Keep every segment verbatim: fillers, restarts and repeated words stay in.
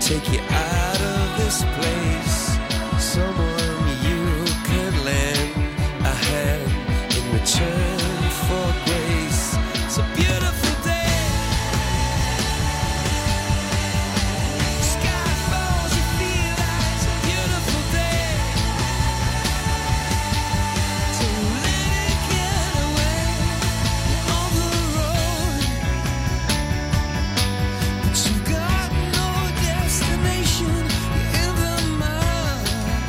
take you out of this place. Someone you could lend a hand in return for grace. It's a beautiful day. Sky falls, you feel like it's a beautiful day. So let it get away on the road. But you've got no destination in the mud.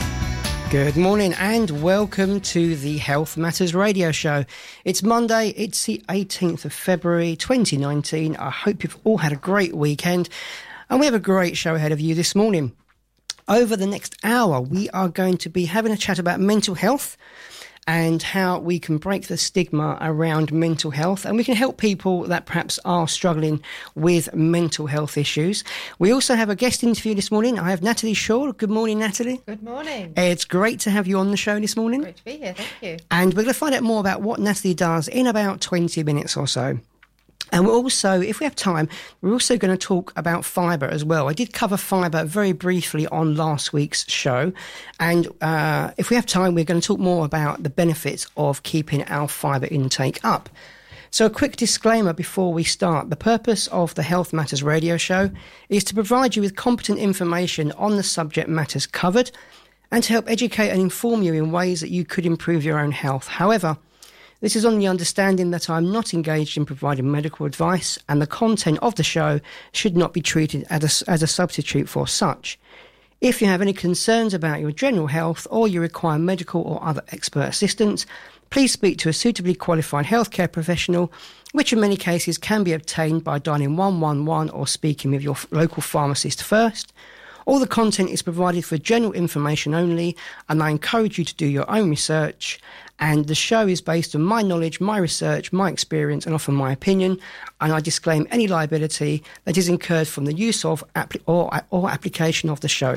Good morning and welcome to the Health Matters Radio Show. It's Monday, it's the eighteenth of February twenty nineteen. I hope you've all had a great weekend and we have a great show ahead of you this morning. Over the next hour, we are going to be having a chat about mental health and how we can break the stigma around mental health, and we can help people that perhaps are struggling with mental health issues. We also have a guest interview this morning. I have Natalie Shaw. Good morning, Natalie. Good morning. It's great to have you on the show this morning. Great to be here, thank you. And we're going to find out more about what Natalie does in about twenty minutes or so. And we're also, if we have time, we're also going to talk about fibre as well. I did cover fibre very briefly on last week's show. And uh, if we have time, we're going to talk more about the benefits of keeping our fibre intake up. So a quick disclaimer before we start. The purpose of the Health Matters Radio Show is to provide you with competent information on the subject matters covered and to help educate and inform you in ways that you could improve your own health. However, this is on the understanding that I'm not engaged in providing medical advice, and the content of the show should not be treated as a, as a substitute for such. If you have any concerns about your general health or you require medical or other expert assistance, please speak to a suitably qualified healthcare professional, which in many cases can be obtained by dialing one one one or speaking with your local pharmacist first. All the content is provided for general information only, and I encourage you to do your own research. And the show is based on my knowledge, my research, my experience, and often my opinion. And I disclaim any liability that is incurred from the use of appli- or, or application of the show.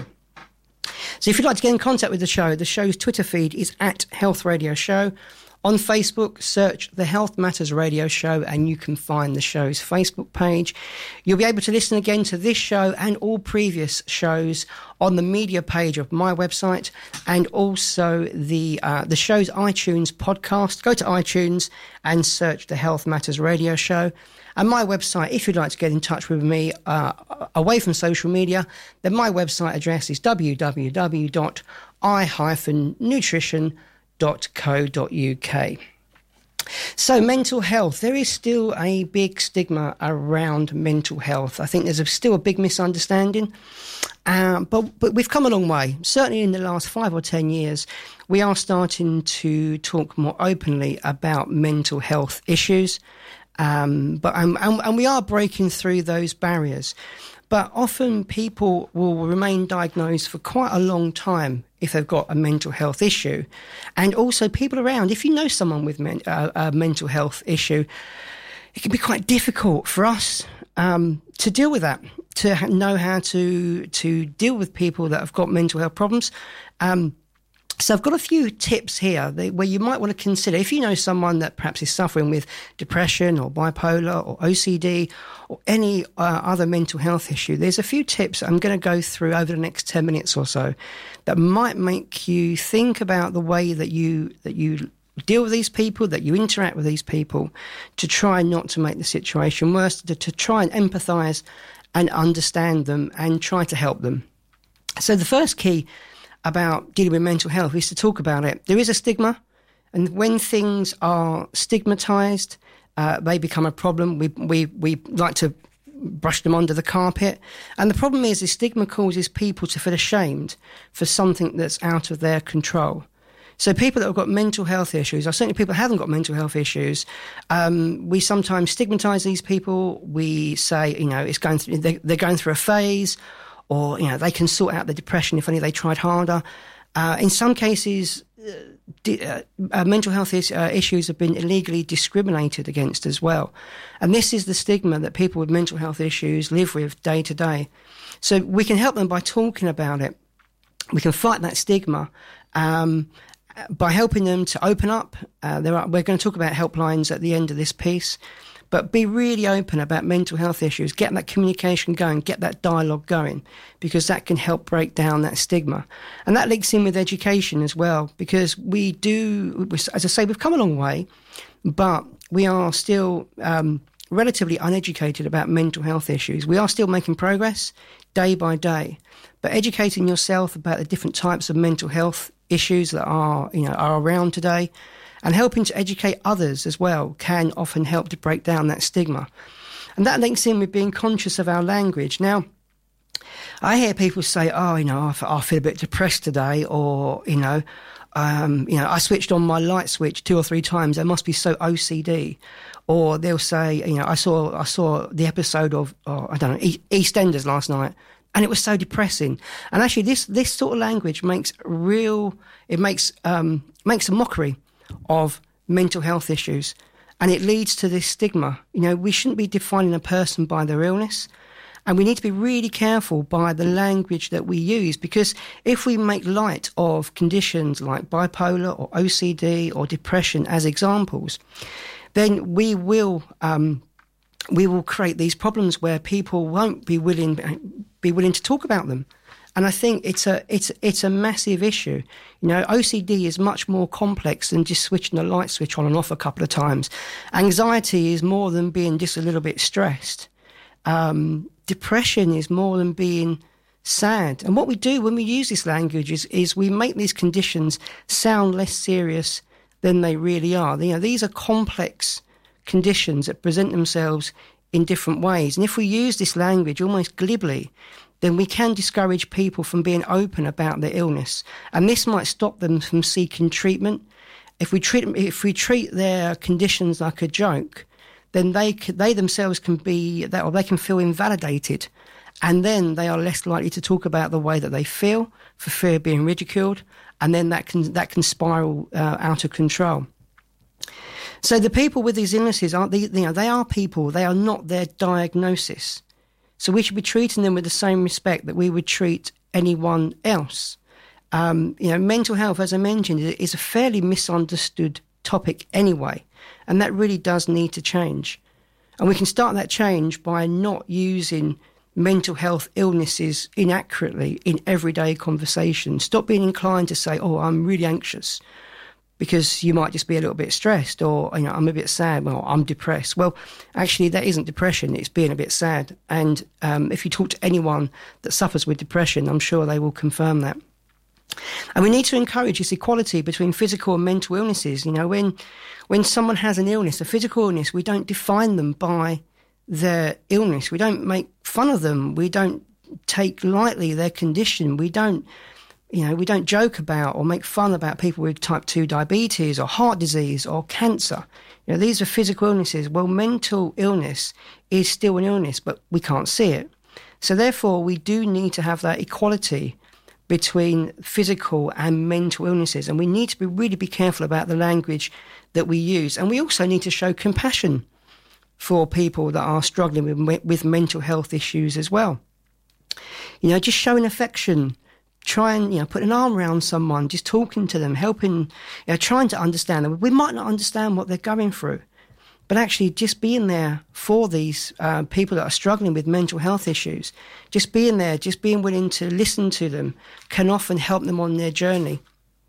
So if you'd like to get in contact with the show, the show's Twitter feed is at Health Radio Show. On Facebook, search the Health Matters Radio Show and you can find the show's Facebook page. You'll be able to listen again to this show and all previous shows on the media page of my website, and also the uh, the show's iTunes podcast. Go to iTunes and search the Health Matters Radio Show. And my website, if you'd like to get in touch with me uh, away from social media, then my website address is w w w dot i dash nutrition dot co dot u k. So mental health, there is still a big stigma around mental health. I think there's a, still a big misunderstanding, uh, but, but we've come a long way. Certainly in the last five or ten years, we are starting to talk more openly about mental health issues, um, but um, and, and we are breaking through those barriers. But often people will remain diagnosed for quite a long time if they've got a mental health issue. And also people around, if you know someone with men, uh, a mental health issue, it can be quite difficult for us um, to deal with that, to ha- know how to to deal with people that have got mental health problems. Um, So I've got a few tips here that, where you might want to consider, if you know someone that perhaps is suffering with depression or bipolar or O C D or any uh, other mental health issue, there's a few tips I'm going to go through over the next ten minutes or so that might make you think about the way that you that you deal with these people, that you interact with these people, to try not to make the situation worse, to, to try and empathise and understand them and try to help them. So the first key about dealing with mental health is to talk about it. There is a stigma, and when things are stigmatised, uh, they become a problem. We we we like to brush them under the carpet, and the problem is the stigma causes people to feel ashamed for something that's out of their control. So people that have got mental health issues, or certainly people that haven't got mental health issues, um, we sometimes stigmatise these people. We say, you know, it's going through, they, they're going through a phase, or, you know, they can sort out the depression if only they tried harder. Uh, in some cases, uh, di- uh, uh, mental health is, uh, issues have been illegally discriminated against as well. And this is the stigma that people with mental health issues live with day to day. So we can help them by talking about it. We can fight that stigma um, by helping them to open up. Uh, there are, we're going to talk about helplines at the end of this piece. But be really open about mental health issues, get that communication going, get that dialogue going, because that can help break down that stigma. And that links in with education as well, because we do, as I say, we've come a long way, but we are still um, relatively uneducated about mental health issues. We are still making progress day by day, but educating yourself about the different types of mental health issues that are, you know, are around today, and helping to educate others as well, can often help to break down that stigma. And that links in with being conscious of our language. Now, I hear people say, oh, you know, I, f- I feel a bit depressed today, or, you know, um, you know, I switched on my light switch two or three times. I must be so O C D. Or they'll say, you know, I saw I saw the episode of, oh, I don't know, e- EastEnders last night, and it was so depressing. And actually, this this sort of language makes real, it makes um, makes a mockery of mental health issues, and it leads to this stigma. You know, we shouldn't be defining a person by their illness, and we need to be really careful by the language that we use, because if we make light of conditions like bipolar or O C D or depression as examples, then we will um, we will create these problems where people won't be willing be willing to talk about them. And I think it's a it's it's a massive issue. You know, O C D is much more complex than just switching a light switch on and off a couple of times. Anxiety is more than being just a little bit stressed. Um, depression is more than being sad. And what we do when we use this language is, is we make these conditions sound less serious than they really are. You know, these are complex conditions that present themselves in different ways. And if we use this language almost glibly, then we can discourage people from being open about their illness. And this might stop them from seeking treatment. If we treat if we treat their conditions like a joke, then they they themselves can be that, or they can feel invalidated, and then they are less likely to talk about the way that they feel for fear of being ridiculed, and then that can that can spiral uh, out of control. So the people with these illnesses aren't the, you know they are people. They are not their diagnosis. So we should be treating them with the same respect that we would treat anyone else. Um, you know, mental health, as I mentioned, is a fairly misunderstood topic anyway, and that really does need to change. And we can start that change by not using mental health illnesses inaccurately in everyday conversation. Stop being inclined to say, oh, I'm really anxious, because you might just be a little bit stressed, or, you know, I'm a bit sad, well, I'm depressed. Well, actually, that isn't depression, it's being a bit sad. And um, if you talk to anyone that suffers with depression, I'm sure they will confirm that. And we need to encourage this equality between physical and mental illnesses. You know, when when someone has an illness, a physical illness, we don't define them by their illness. We don't make fun of them. We don't take lightly their condition. We don't You know, we don't joke about or make fun about people with type two diabetes or heart disease or cancer. You know, these are physical illnesses. Well, mental illness is still an illness, but we can't see it. So therefore, we do need to have that equality between physical and mental illnesses. And we need to be really be careful about the language that we use. And we also need to show compassion for people that are struggling with, with mental health issues as well. You know, just showing affection. Try and, you know, put an arm around someone, just talking to them, helping, you know, trying to understand them. We might not understand what they're going through, but actually just being there for these uh, people that are struggling with mental health issues, just being there, just being willing to listen to them can often help them on their journey.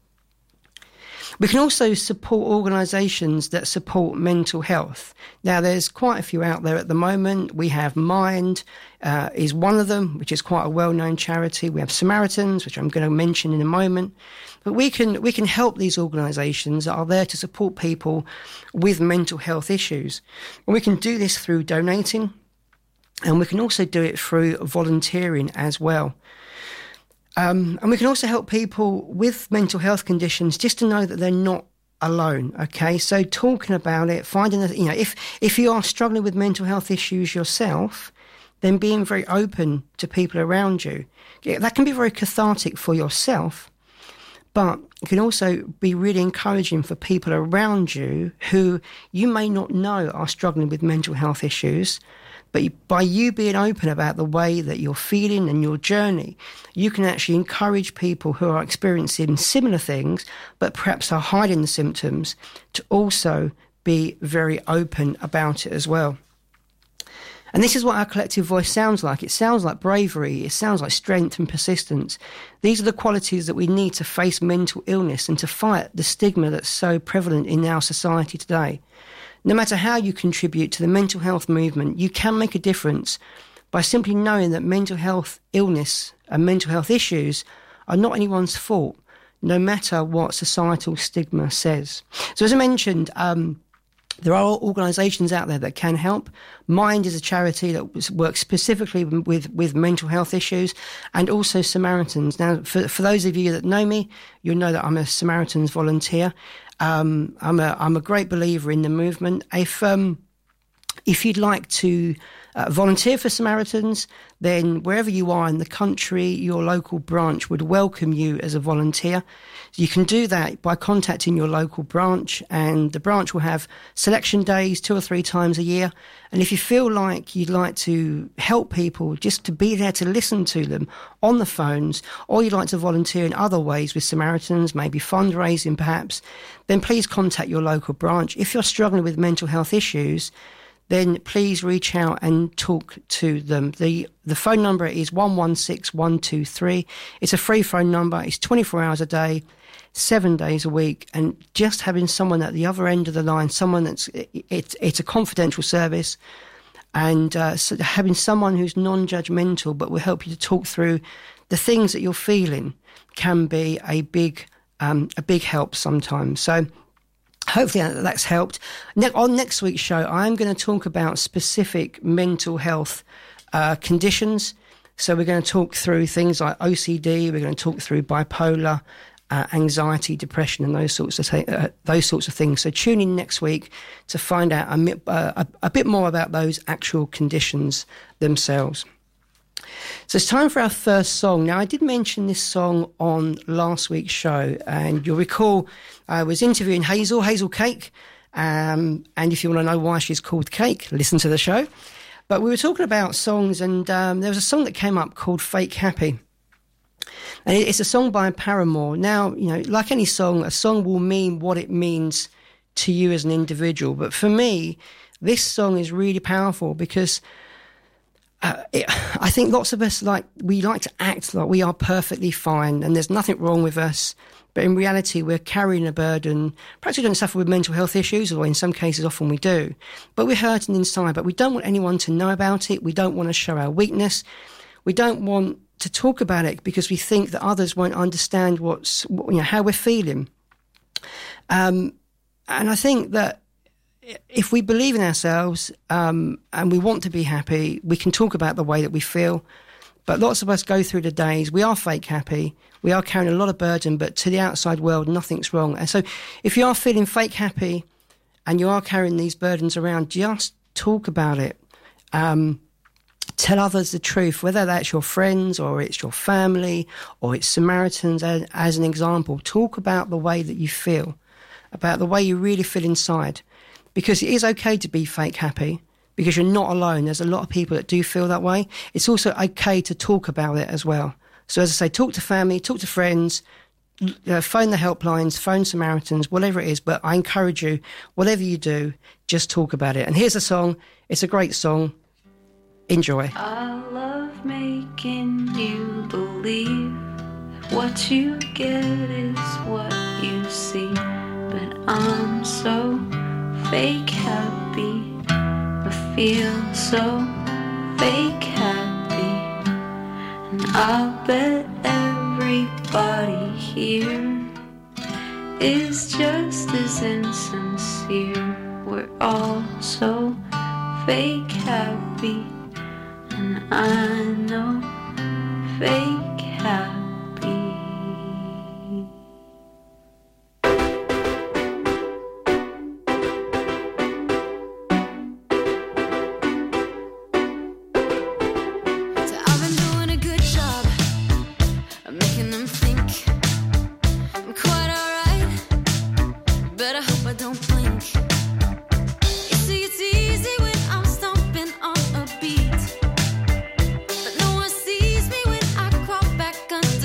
We can also support organisations that support mental health. Now, there's quite a few out there at the moment. We have Mind uh, is one of them, which is quite a well-known charity. We have Samaritans, which I'm going to mention in a moment. But we can we can help these organisations that are there to support people with mental health issues. And we can do this through donating, and we can also do it through volunteering as well. Um, and we can also help people with mental health conditions just to know that they're not alone, okay? So talking about it, finding that, you know, if, if you are struggling with mental health issues yourself, then being very open to people around you. Yeah, that can be very cathartic for yourself, but it can also be really encouraging for people around you who you may not know are struggling with mental health issues. But by you being open about the way that you're feeling and your journey, you can actually encourage people who are experiencing similar things, but perhaps are hiding the symptoms, to also be very open about it as well. And this is what our collective voice sounds like. It sounds like bravery. It sounds like strength and persistence. These are the qualities that we need to face mental illness and to fight the stigma that's so prevalent in our society today. No matter how you contribute to the mental health movement, you can make a difference by simply knowing that mental health illness and mental health issues are not anyone's fault, no matter what societal stigma says. So as I mentioned, um, there are organisations out there that can help. Mind is a charity that works specifically with, with mental health issues, and also Samaritans. Now, for, for those of you that know me, you'll know that I'm a Samaritans volunteer. Um, I'm a I'm a great believer in the movement. If um, if you'd like to uh, volunteer for Samaritans, then wherever you are in the country, your local branch would welcome you as a volunteer. So you can do that by contacting your local branch, and the branch will have selection days two or three times a year. And if you feel like you'd like to help people, just to be there to listen to them on the phones, or you'd like to volunteer in other ways with Samaritans, maybe fundraising perhaps, then please contact your local branch. If you're struggling with mental health issues, then please reach out and talk to them. The the phone number is one one six one two three. It's a free phone number. It's twenty-four hours a day, seven days a week. And just having someone at the other end of the line, someone that's, it, it, it's a confidential service, and uh, so having someone who's non-judgmental but will help you to talk through the things that you're feeling can be a big, um, a big help sometimes. So hopefully that's helped. Ne- on next week's show, I'm going to talk about specific mental health uh, conditions. So we're going to talk through things like O C D. We're going to talk through bipolar, uh, anxiety, depression, and those sorts of th- uh, those sorts of things. So tune in next week to find out a, uh, a, a bit more about those actual conditions themselves. So it's time for our first song. Now, I did mention this song on last week's show, and you'll recall I was interviewing Hazel, Hazel Cake, um, and if you want to know why she's called Cake, listen to the show. But we were talking about songs, and um, there was a song that came up called Fake Happy. And it's a song by Paramore. Now, you know, like any song, a song will mean what it means to you as an individual. But for me, this song is really powerful because Uh, it, I think lots of us, like, we like to act like we are perfectly fine and there's nothing wrong with us. But in reality, we're carrying a burden. Perhaps we don't suffer with mental health issues, or in some cases, often we do. But we're hurting inside. But we don't want anyone to know about it. We don't want to show our weakness. We don't want to talk about it because we think that others won't understand what's, you know, how we're feeling. Um, and I think that if we believe in ourselves um, and we want to be happy, we can talk about the way that we feel. But lots of us go through the days, we are fake happy, we are carrying a lot of burden, but to the outside world, nothing's wrong. And so if you are feeling fake happy and you are carrying these burdens around, just talk about it. Um, tell others the truth, whether that's your friends or it's your family or it's Samaritans as, as an example. Talk about the way that you feel, about the way you really feel inside. Because it is okay to be fake happy, because you're not alone. There's a lot of people that do feel that way. It's also okay to talk about it as well. So as I say, talk to family, talk to friends, uh, phone the helplines, phone Samaritans, whatever it is. But I encourage you, whatever you do, just talk about it. And here's a song. It's a great song. Enjoy. I love making you believe what you get is what you see. But I'm so fake happy, I feel so fake happy, and I'll bet everybody here is just as insincere. We're all so fake happy, and I know fake happy. But no one sees me when I crawl back under.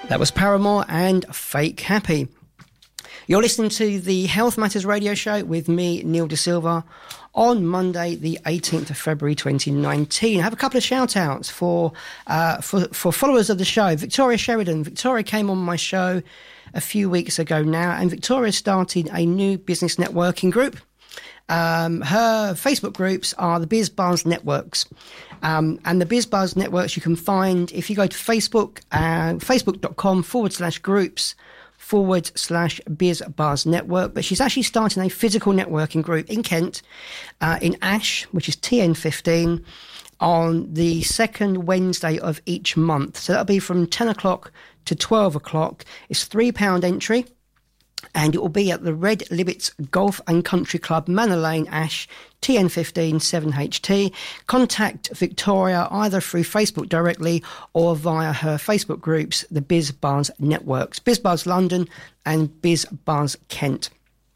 That was Paramore and Fake Happy. You're listening to the Health Matters radio show with me, Neil De Silva, on Monday, the eighteenth of February, twenty nineteen. I have a couple of shout-outs for, uh, for, for followers of the show. Victoria Sheridan. Victoria came on my show a few weeks ago now, and Victoria started a new business networking group. Um, her Facebook groups are the BizBuzz Networks. Um, and the BizBuzz Networks you can find if you go to Facebook, uh, facebook.com forward slash groups forward slash BizBuzz Network. But she's actually starting a physical networking group in Kent, uh, in Ash, which is T N fifteen, on the second Wednesday of each month. So that'll be from ten o'clock to twelve o'clock. It's three pound entry. And it will be at the Red Libbets Golf and Country Club, Manor Lane, Ash, T N fifteen seven H T. Contact Victoria either through Facebook directly or via her Facebook groups, the BizBuzz Networks, BizBuzz London and BizBuzz Kent.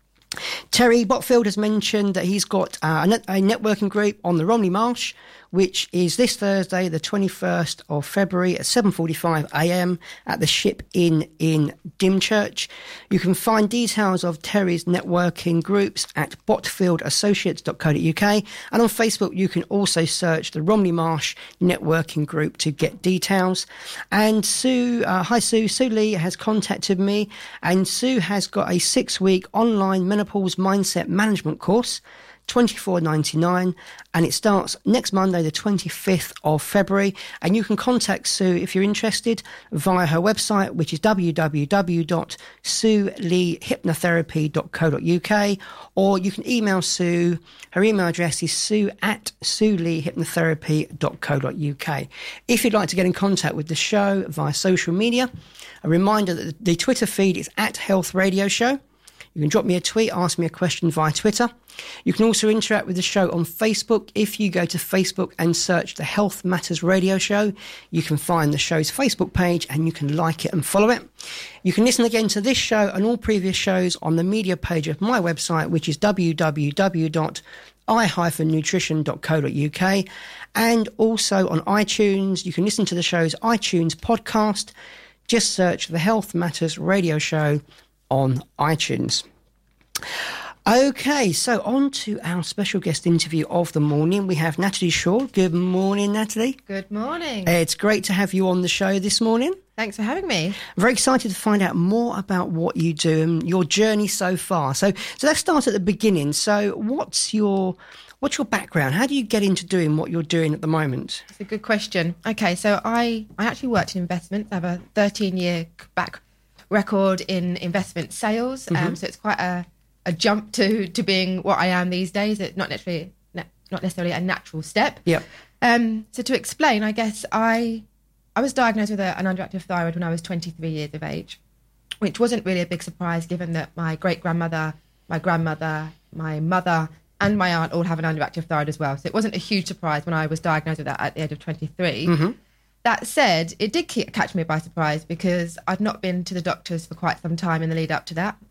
Terry Botfield has mentioned that he's got uh, a, net, a networking group on the Romney Marsh, which is this Thursday, the twenty-first of February at seven forty-five a m at the Ship Inn in Dymchurch. You can find details of Terry's networking groups at botfield associates dot co dot uk, and on Facebook you can also search the Romney Marsh networking group to get details. And Sue, uh, hi Sue, Sue Lee has contacted me, and Sue has got a six-week online menopause mindset management course, twenty-four ninety-nine, and it starts next Monday the twenty-fifth of February, and you can contact Sue if you're interested via her website, which is w w w dot sue lee hypnotherapy dot co dot uk, or you can email Sue. Her email address is sue at sue lee hypnotherapy dot co dot uk. If you'd like to get in contact with the show via social media, a reminder that the Twitter feed is at Health Radio Show. You can drop me a tweet, ask me a question via Twitter. You can also interact with the show on Facebook. If you go to Facebook and search the Health Matters Radio Show, you can find the show's Facebook page and you can like it and follow it. You can listen again to this show and all previous shows on the media page of my website, which is w w w dot i dash nutrition dot co dot uk. And also on iTunes, you can listen to the show's iTunes podcast. Just search the Health Matters Radio Show on iTunes. Okay, so on to our special guest interview of the morning. We have Natalie Shaw. Good morning, Natalie. Good morning. It's great to have you on the show this morning. Thanks for having me. I'm very excited to find out more about what you do and your journey so far. So, so let's start at the beginning. So, what's your what's your background? How do you get into doing what you're doing at the moment? That's a good question. Okay, so I I actually worked in investments. I have a thirteen year back record in investment sales. Mm-hmm. Um, so it's quite a a jump to to being what I am these days. It's not necessarily not necessarily a natural step. Yeah. Um. So to explain, I guess I I was diagnosed with a, an underactive thyroid when I was twenty-three years of age, which wasn't really a big surprise given that my great grandmother, my grandmother, my mother, and my aunt all have an underactive thyroid as well. So it wasn't a huge surprise when I was diagnosed with that at the age of twenty-three. Mm-hmm. That said, it did catch me by surprise because I'd not been to the doctors for quite some time in the lead up to that.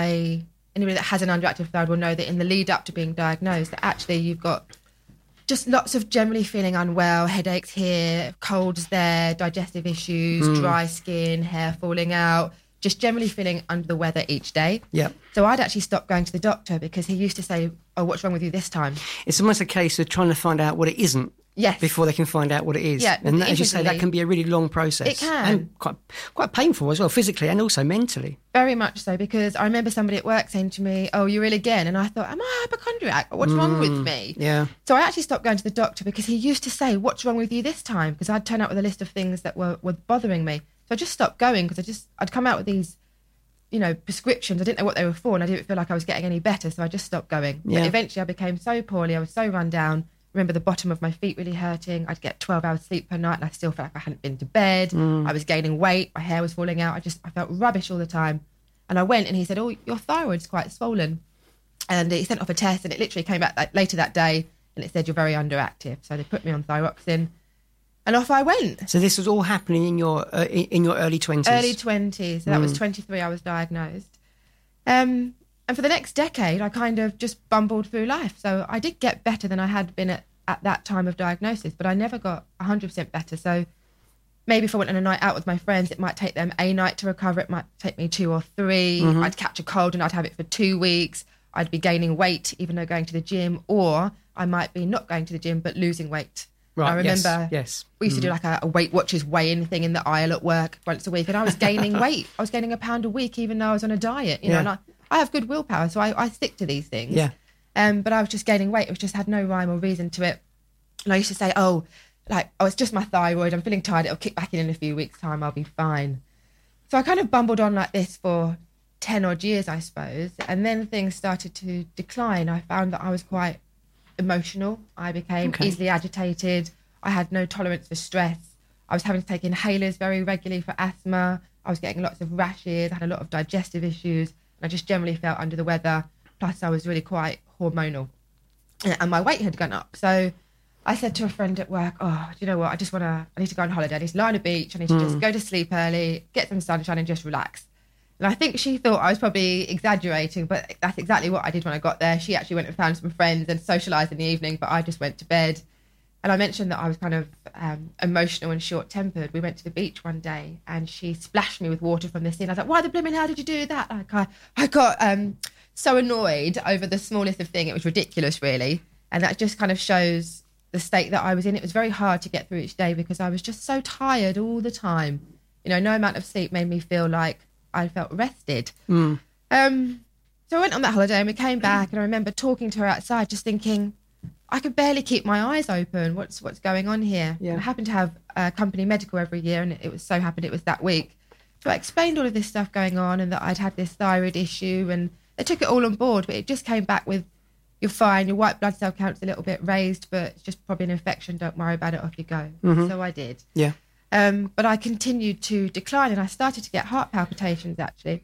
I Anybody that has an underactive thyroid will know that in the lead up to being diagnosed, that actually you've got just lots of generally feeling unwell, headaches here, colds there, digestive issues, mm. dry skin, hair falling out, just generally feeling under the weather each day. Yeah. So I'd actually stopped going to the doctor because he used to say, oh, what's wrong with you this time? It's almost a case of trying to find out what it isn't. Yes. Before they can find out what it is. Yeah, and that, as you say, that can be a really long process. It can. And quite, quite painful as well, physically and also mentally. Very much so, because I remember somebody at work saying to me, oh, you're ill again. And I thought, am I a hypochondriac? What's mm, wrong with me? Yeah. So I actually stopped going to the doctor because he used to say, what's wrong with you this time? Because I'd turn out with a list of things that were, were bothering me. So I just stopped going because I just, I'd come out with these, you know, prescriptions. I didn't know what they were for and I didn't feel like I was getting any better. So I just stopped going. Yeah. But eventually I became so poorly. I was so run down. Remember the bottom of my feet really hurting. I'd get twelve hours sleep per night and I still felt like I hadn't been to bed. Mm. I was gaining weight. My hair was falling out. I just, I felt rubbish all the time. And I went and he said, oh, your thyroid's quite swollen. And he sent off a test and it literally came back like, later that day and it said, you're very underactive. So they put me on thyroxine and off I went. So this was all happening in your uh, in your early twenties? Early twenties. So that mm. was twenty-three I was diagnosed. Um, and for the next decade, I kind of just bumbled through life. So I did get better than I had been at, at that time of diagnosis, but I never got one hundred percent better. So maybe if I went on a night out with my friends, it might take them a night to recover. It might take me two or three. Mm-hmm. I'd catch a cold and I'd have it for two weeks. I'd be gaining weight even though going to the gym, or I might be not going to the gym but losing weight. Right, I remember yes, yes. we used mm. to do like a, a Weight Watchers weigh-in thing in the aisle at work once a week, and I was gaining weight. I was gaining a pound a week even though I was on a diet. You know, yeah. and I, I have good willpower, so I, I stick to these things. Yeah. Um, but I was just gaining weight. It was just had no rhyme or reason to it. And I used to say, oh, like, oh, it's just my thyroid. I'm feeling tired. It'll kick back in in a few weeks' time. I'll be fine. So I kind of bumbled on like this for ten odd years, I suppose. And then things started to decline. I found that I was quite emotional. I became Okay. easily agitated. I had no tolerance for stress. I was having to take inhalers very regularly for asthma. I was getting lots of rashes. I had a lot of digestive issues. And I just generally felt under the weather. Plus, I was really quite hormonal. And my weight had gone up. So I said to a friend at work, oh, do you know what? I just want to, I need to go on holiday. I need to lie on a beach. I need to mm. just go to sleep early, get some sunshine and just relax. And I think she thought I was probably exaggerating, but that's exactly what I did when I got there. She actually went and found some friends and socialised in the evening, but I just went to bed. And I mentioned that I was kind of um, emotional and short-tempered. We went to the beach one day and she splashed me with water from the sea. And I was like, why the blimmin' hell did you do that? Like I, I got um, so annoyed over the smallest of things. It was ridiculous, really. And that just kind of shows the state that I was in. It was very hard to get through each day because I was just so tired all the time. You know, no amount of sleep made me feel like I felt rested. Mm. Um, so I went on that holiday and we came back and I remember talking to her outside just thinking, I could barely keep my eyes open. What's what's going on here? Yeah. And I happened to have a company medical every year and it was so happened it was that week. So I explained all of this stuff going on and that I'd had this thyroid issue and they took it all on board, but it just came back with, you're fine, your white blood cell count's a little bit raised, but it's just probably an infection, don't worry about it, off you go. Mm-hmm. So I did. Yeah. Um, but I continued to decline and I started to get heart palpitations, actually.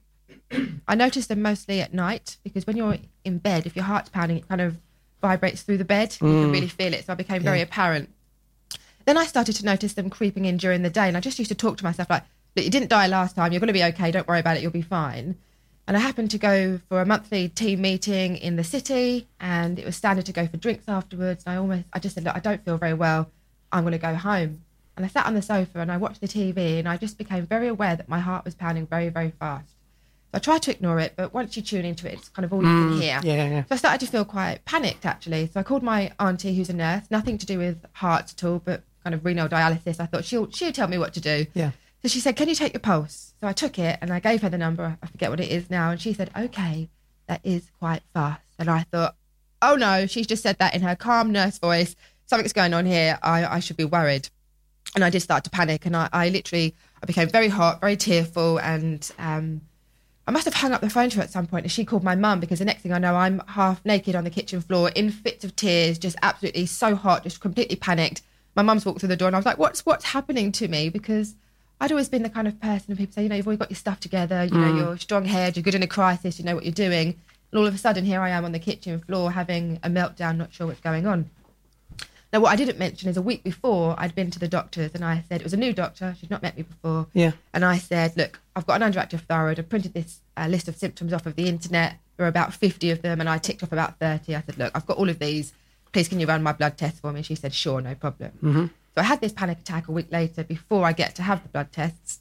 I noticed them mostly at night because when you're in bed, if your heart's pounding, it kind of vibrates through the bed. Mm. You can really feel it. So I became very yeah. apparent. Then I started to notice them creeping in during the day and I just used to talk to myself like, look, you didn't die last time. You're going to be okay. Don't worry about it. You'll be fine. And I happened to go for a monthly team meeting in the city and it was standard to go for drinks afterwards. And I almost, I just said, look, I don't feel very well. I'm going to go home. And I sat on the sofa and I watched the T V and I just became very aware that my heart was pounding very, very fast. So I tried to ignore it, but once you tune into it, it's kind of all you mm, can hear. Yeah, yeah. So I started to feel quite panicked, actually. So I called my auntie, who's a nurse, nothing to do with hearts at all, but kind of renal dialysis. I thought she'll she'll tell me what to do. Yeah. So she said, can you take your pulse? So I took it and I gave her the number. I forget what it is now. And she said, okay, that is quite fast. And I thought, oh no, she's just said that in her calm nurse voice. Something's going on here. I, I should be worried. And I did start to panic. And I, I literally, I became very hot, very tearful. And um, I must have hung up the phone to her at some point. And she called my mum because the next thing I know, I'm half naked on the kitchen floor in fits of tears, just absolutely so hot, just completely panicked. My mum's walked through the door and I was like, what's what's happening to me? Because I'd always been the kind of person people say, you know, you've always got your stuff together, you know, Mm. you're strong-haired, you're good in a crisis, you know what you're doing. And all of a sudden, here I am on the kitchen floor having a meltdown, not sure what's going on. Now, what I didn't mention is a week before, I'd been to the doctors and I said, it was a new doctor, she'd not met me before. Yeah. And I said, look, I've got an underactive thyroid. I printed this uh, list of symptoms off of the internet. There were about fifty of them and I ticked off about thirty. I said, look, I've got all of these. Please, can you run my blood test for me? She said, sure, no problem. Mm-hmm. So I had this panic attack a week later before I get to have the blood tests.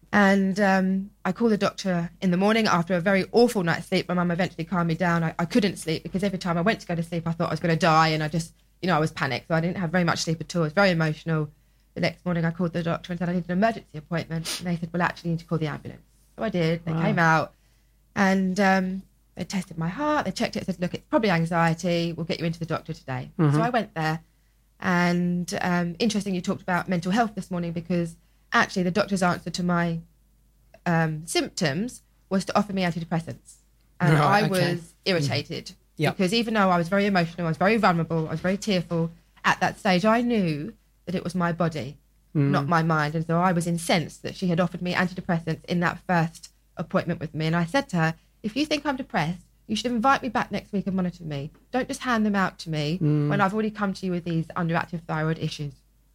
And um, I called the doctor in the morning after a very awful night's sleep. My mum eventually calmed me down. I, I couldn't sleep because every time I went to go to sleep, I thought I was going to die. And I just, you know, I was panicked. So I didn't have very much sleep at all. I was very emotional. The next morning, I called the doctor and said I needed an emergency appointment. And they said, well, actually, you need to call the ambulance. So I did. They Wow. came out and um, they tested my heart. They checked it. Said, look, it's probably anxiety. We'll get you into the doctor today. Mm-hmm. So I went there. And um, interesting, you talked about mental health this morning because actually the doctor's answer to my um, symptoms was to offer me antidepressants. And Right, I okay. was irritated Yep. because even though I was very emotional, I was very vulnerable, I was very tearful, at that stage I knew that it was my body, Mm. not my mind. And so I was incensed that she had offered me antidepressants in that first appointment with me. And I said to her, if you think I'm depressed, you should invite me back next week and monitor me. Don't just hand them out to me Mm. when I've already come to you with these underactive thyroid issues.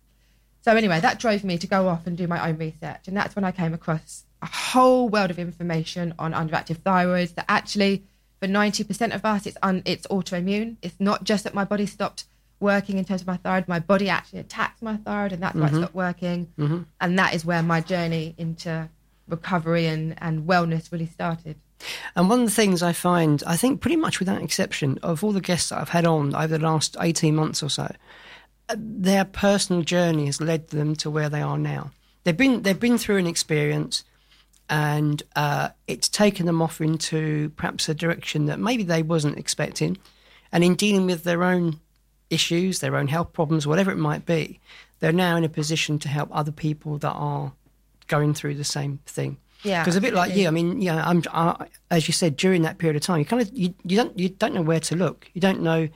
So anyway, that drove me to go off and do my own research. And that's when I came across a whole world of information on underactive thyroids that actually, for ninety percent of us, it's un- it's autoimmune. It's not just that my body stopped working in terms of my thyroid. My body actually attacks my thyroid, and that's why Mm-hmm. it stopped working. Mm-hmm. And that is where my journey into recovery and, and wellness really started. And one of the things I find, I think pretty much without exception, of all the guests that I've had on over the last eighteen months or so, uh, their personal journey has led them to where they are now. They've been they've been through an experience, and uh, it's taken them off into perhaps a direction that maybe they wasn't expecting. And in dealing with their own issues, their own health problems, whatever it might be, they're now in a position to help other people that are going through the same thing. Yeah, Because a bit like you, I mean, yeah, I'm, I, as you said, during that period of time, you kind of you, you don't you don't know where to look. You don't know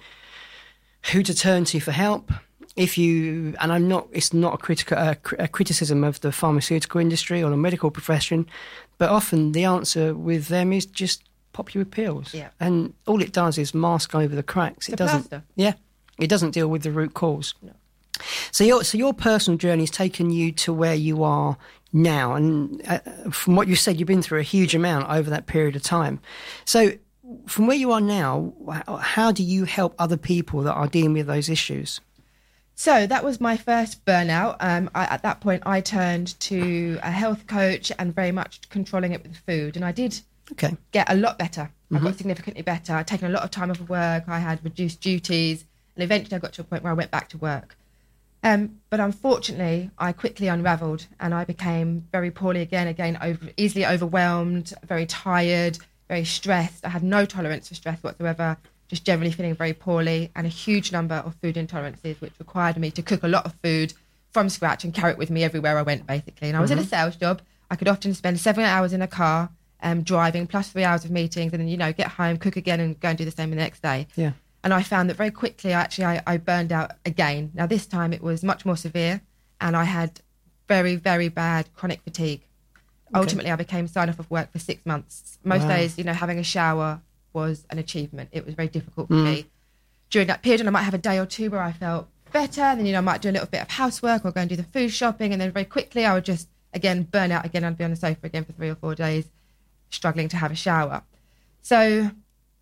who to turn to for help. If you and I'm not, it's not a critical uh, cr- a criticism of the pharmaceutical industry or the medical profession, but often the answer with them is just pop you with pills. Yeah. And all it does is mask over the cracks. It The doesn't. plaster. Yeah, it doesn't deal with the root cause. No. So your so your personal journey has taken you to where you are now, and uh, from what you said, you've been through a huge amount over that period of time. So from where you are now, how do you help other people that are dealing with those issues? So that was my first burnout. Um, I, at that point, I turned to a health coach and very much controlling it with food. And I did Okay. get a lot better. I Mm-hmm. got significantly better. I'd taken a lot of time off of work. I had reduced duties. And eventually I got to a point where I went back to work. Um, but unfortunately, I quickly unravelled and I became very poorly again, again, over, easily overwhelmed, very tired, very stressed. I had no tolerance for stress whatsoever, just generally feeling very poorly, and a huge number of food intolerances, which required me to cook a lot of food from scratch and carry it with me everywhere I went, basically. And I was Mm-hmm. in a sales job. I could often spend seven hours in a car um, driving, plus three hours of meetings, and then, you know, get home, cook again and go and do the same the next day. Yeah. And I found that very quickly, actually, I, I burned out again. Now, this time it was much more severe, and I had very, very bad chronic fatigue. Okay. Ultimately, I became signed off of work for six months. Most Wow. days, you know, having a shower was an achievement. It was very difficult for Mm. me. During that period, and I might have a day or two where I felt better. Then, you know, I might do a little bit of housework or go and do the food shopping. And then very quickly, I would just, again, burn out again. I'd be on the sofa again for three or four days, struggling to have a shower. So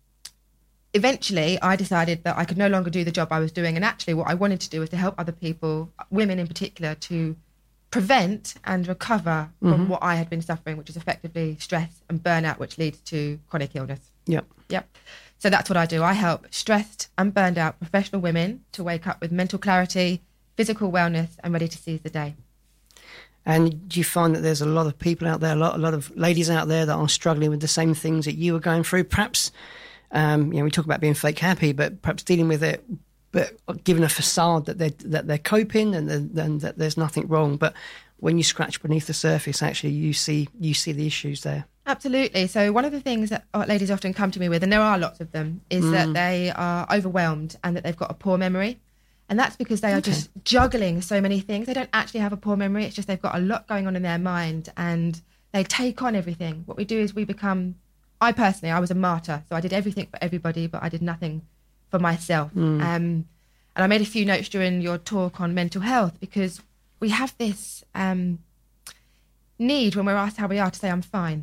eventually I decided that I could no longer do the job I was doing. And actually what I wanted to do was to help other people, women in particular, to prevent and recover from what I had been suffering, which is effectively stress and burnout, which leads to chronic illness. Yeah. Yep. So that's what I do. I help stressed and burned out professional women to wake up with mental clarity, physical wellness, and ready to seize the day. And do you find that there's a lot of people out there, a lot, a lot of ladies out there that are struggling with the same things that you were going through? Perhaps, um, you know, we talk about being fake happy, but perhaps dealing with it, but given a facade that they're that they're coping and, then and that there's nothing wrong. But when you scratch beneath the surface, actually, you see you see the issues there. Absolutely. So one of the things that ladies often come to me with, and there are lots of them, is Mm. that they are overwhelmed and that they've got a poor memory. And that's because they are Okay. just juggling so many things. They don't actually have a poor memory. It's just they've got a lot going on in their mind and they take on everything. What we do is we become, I personally, I was a martyr. So I did everything for everybody, but I did nothing for myself. Mm. Um, and I made a few notes during your talk on mental health because we have this um, need when we're asked how we are to say, I'm fine.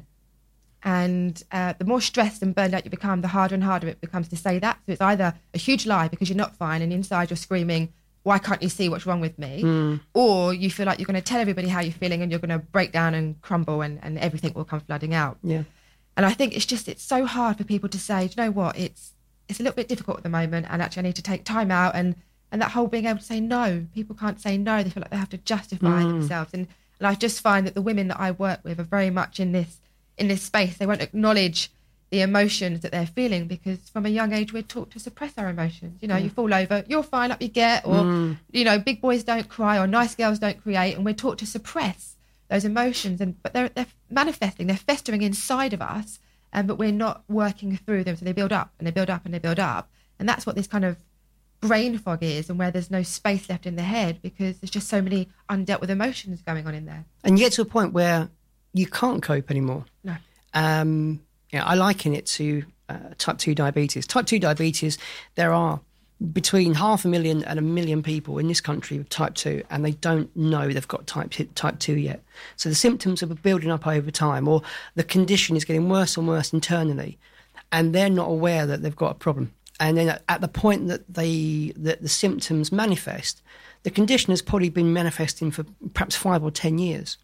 And uh, the more stressed and burned out you become, the harder and harder it becomes to say that. So it's either a huge lie because you're not fine and inside you're screaming, why can't you see what's wrong with me? Mm. Or you feel like you're going to tell everybody how you're feeling and you're going to break down and crumble and, and everything will come flooding out. Yeah. And I think it's just, it's so hard for people to say, do you know what, it's it's a little bit difficult at the moment and actually I need to take time out. And, and that whole being able to say no, people can't say no. They feel like they have to justify Mm. themselves. And, and I just find that the women that I work with are very much in this in this space. They won't acknowledge the emotions that they're feeling because from a young age we're taught to suppress our emotions. You know, you fall over, you're fine, up you get, or Mm. you know, big boys don't cry or nice girls don't create, and we're taught to suppress those emotions. And but they're they're manifesting, they're festering inside of us, um, but we're not working through them. So they build up and they build up and they build up, and that's what this kind of brain fog is, and where there's no space left in the head because there's just so many undealt with emotions going on in there. And you get to a point where you can't cope anymore. No. Um, you know, I liken it to uh, type two diabetes. Type two diabetes, there are between half a million and a million people in this country with type two, and they don't know they've got type two, type two yet. So the symptoms are building up over time, or the condition is getting worse and worse internally, and they're not aware that they've got a problem. And then at the point that they that the symptoms manifest, the condition has probably been manifesting for perhaps five or ten years.